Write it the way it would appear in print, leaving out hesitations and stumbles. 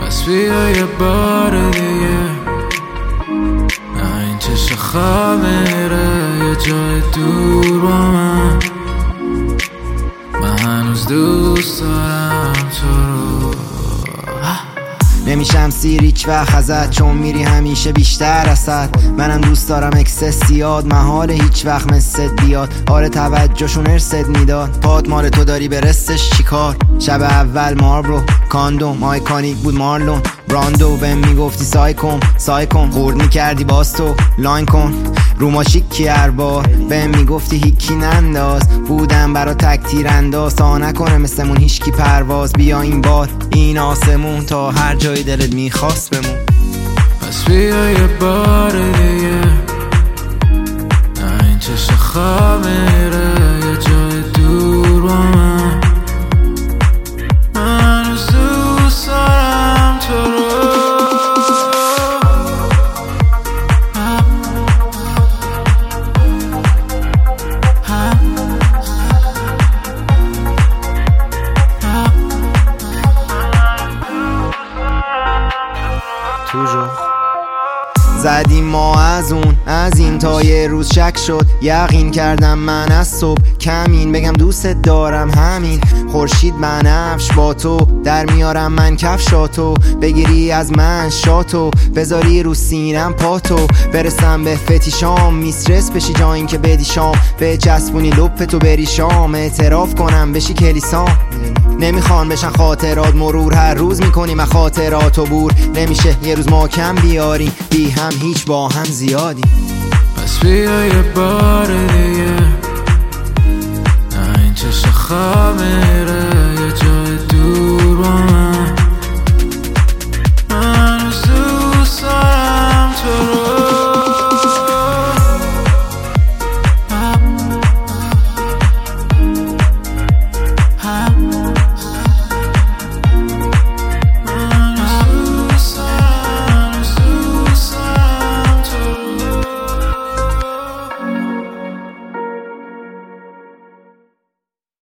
پس بیا یه بار دیگه، نه این چشم خواب میره یه جای دور با من هنوز دوست دارم تو رو. نمیشم سیر هیچ وقت ازت، چون میری همیشه بیشتر ازت. منم دوست دارم اکسس زیاد، محال هیچ وقت مثل بیاد. آره توجهشون ارست میداد، پات مال تو داری برستش چیکار. شب اول ماربرو کاندوم آیکانیک بود مارلون براندو. بهم میگفتی سای کن خورد میکردی باز تو لاین کن رو ما چیکی هر بار. بهم میگفتی هیکی ننداز، بودم برا تک تیر انداز. تا نکنه مثلمون هیچکی پرواز، بیا این بار این آسمون تا هر جای دلت میخواست بمون. پس بیا یه بار دیگه، نه این چشم خواب میره یه جای دور با من هنوز دوست دارم تو رو. زدیم ما از این تا یه روز شک شد، یقین کردم من از صبح کمین بگم دوستت دارم همین. خورشید بنفش با تو در میارم من کفشاتو، بگیری از من شاتو بذاری رو سینم پاتو. برسم به فتیشام میسترس بشی جا این که بدی شام، به چسبونی لپتو بری شام اعتراف کنم بشی کلیسام. نمیخوان بشن خاطرات مرور، هر روز میکنیم از خاطراتو بور. نمیشه یه روز ما کم بیاریم، بی هم هیچ با هم زیادیم. پس بیا یه بار دیگه، نه این چشم خوابه